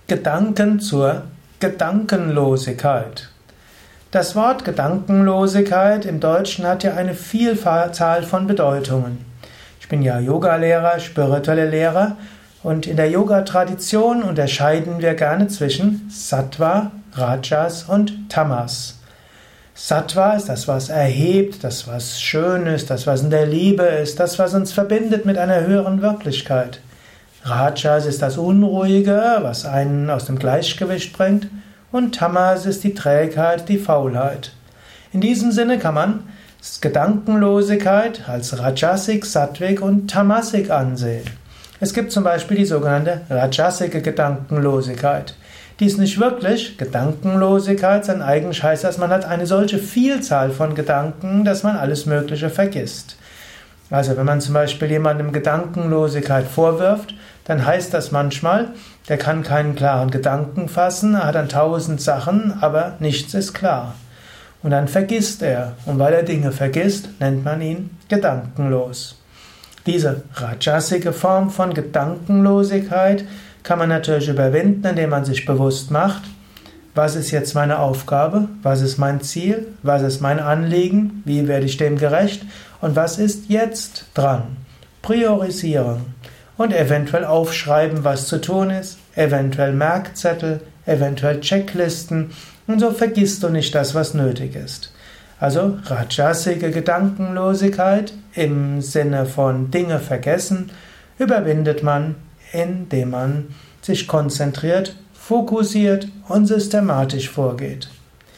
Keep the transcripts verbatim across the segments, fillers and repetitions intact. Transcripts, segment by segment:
Gedanken zur Gedankenlosigkeit. Das Wort Gedankenlosigkeit im Deutschen hat ja eine Vielzahl von Bedeutungen. Ich bin ja Yogalehrer, spiritueller Lehrer, und in der Yoga-Tradition unterscheiden wir gerne zwischen Sattva, Rajas und Tamas. Sattva ist das, was erhebt, das, was schön ist, das, was in der Liebe ist, das, was uns verbindet mit einer höheren Wirklichkeit. Rajas ist das Unruhige, was einen aus dem Gleichgewicht bringt, und Tamas ist die Trägheit, die Faulheit. In diesem Sinne kann man Gedankenlosigkeit als Rajasik, Sattvik und Tamasik ansehen. Es gibt zum Beispiel die sogenannte Rajasike Gedankenlosigkeit. Die ist nicht wirklich Gedankenlosigkeit, sondern eigentlich heißt das, man hat eine solche Vielzahl von Gedanken, dass man alles Mögliche vergisst. Also wenn man zum Beispiel jemandem Gedankenlosigkeit vorwirft, dann heißt das manchmal, der kann keinen klaren Gedanken fassen, er hat dann tausend Sachen, aber nichts ist klar. Und dann vergisst er. Und weil er Dinge vergisst, nennt man ihn gedankenlos. Diese rajasike Form von Gedankenlosigkeit kann man natürlich überwinden, indem man sich bewusst macht, was ist jetzt meine Aufgabe, was ist mein Ziel, was ist mein Anliegen, wie werde ich dem gerecht und was ist jetzt dran. Priorisieren und eventuell aufschreiben, was zu tun ist, eventuell Merkzettel, eventuell Checklisten, und so vergisst du nicht das, was nötig ist. Also rajasike Gedankenlosigkeit im Sinne von Dinge vergessen überwindet man, indem man sich konzentriert, fokussiert und systematisch vorgeht.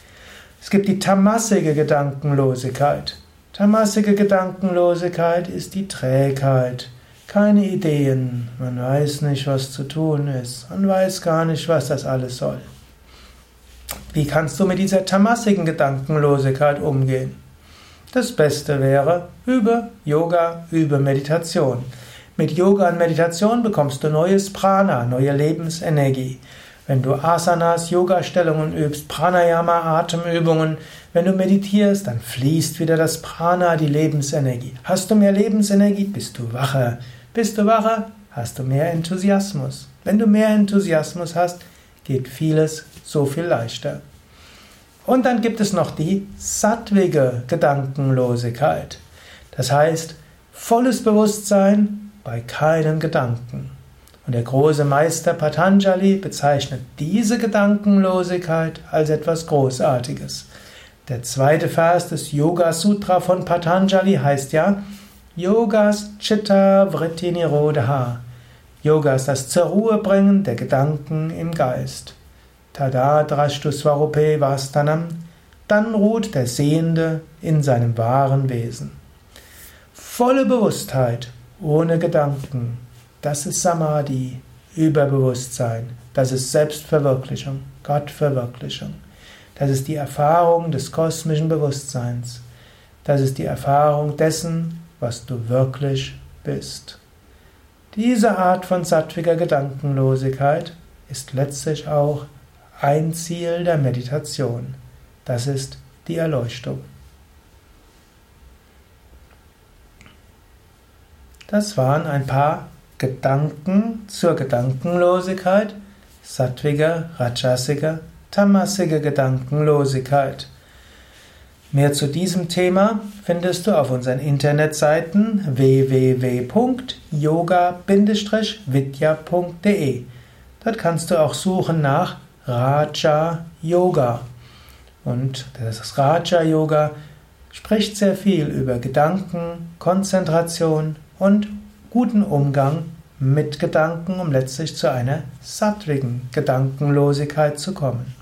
Es gibt die tamasike Gedankenlosigkeit. Tamasike Gedankenlosigkeit ist die Trägheit. Keine Ideen, man weiß nicht, was zu tun ist, man weiß gar nicht, was das alles soll. Wie kannst du mit dieser tamasiken Gedankenlosigkeit umgehen? Das Beste wäre, übe Yoga, übe Meditation. Mit Yoga und Meditation bekommst du neues Prana, neue Lebensenergie. Wenn du Asanas, Yoga-Stellungen übst, Pranayama, Atemübungen, wenn du meditierst, dann fließt wieder das Prana, die Lebensenergie. Hast du mehr Lebensenergie, bist du wacher. Bist du wacher, hast du mehr Enthusiasmus. Wenn du mehr Enthusiasmus hast, geht vieles so viel leichter. Und dann gibt es noch die sattvige Gedankenlosigkeit. Das heißt, volles Bewusstsein bei keinen Gedanken. Und der große Meister Patanjali bezeichnet diese Gedankenlosigkeit als etwas Großartiges. Der zweite Vers des Yoga Sutra von Patanjali heißt ja Yogas Chitta Vritti Nirodha. Yoga ist das zur Ruhe bringen der Gedanken im Geist. Tada drashtu swarupe vastanam. Dann ruht der Sehende in seinem wahren Wesen. Volle Bewusstheit, ohne Gedanken. Das ist Samadhi, Überbewusstsein. Das ist Selbstverwirklichung, Gottverwirklichung. Das ist die Erfahrung des kosmischen Bewusstseins. Das ist die Erfahrung dessen, was du wirklich bist. Diese Art von sattviger Gedankenlosigkeit ist letztlich auch ein Ziel der Meditation. Das ist die Erleuchtung. Das waren ein paar Gedanken zur Gedankenlosigkeit, sattviger, rajasiger, tamasige Gedankenlosigkeit. Mehr zu diesem Thema findest du auf unseren Internetseiten w w w punkt yoga Bindestrich vidya punkt de. Dort kannst du auch suchen nach Raja Yoga. Und das Raja Yoga spricht sehr viel über Gedanken, Konzentration und guten Umgang mit Gedanken, um letztlich zu einer sattwigen Gedankenlosigkeit zu kommen.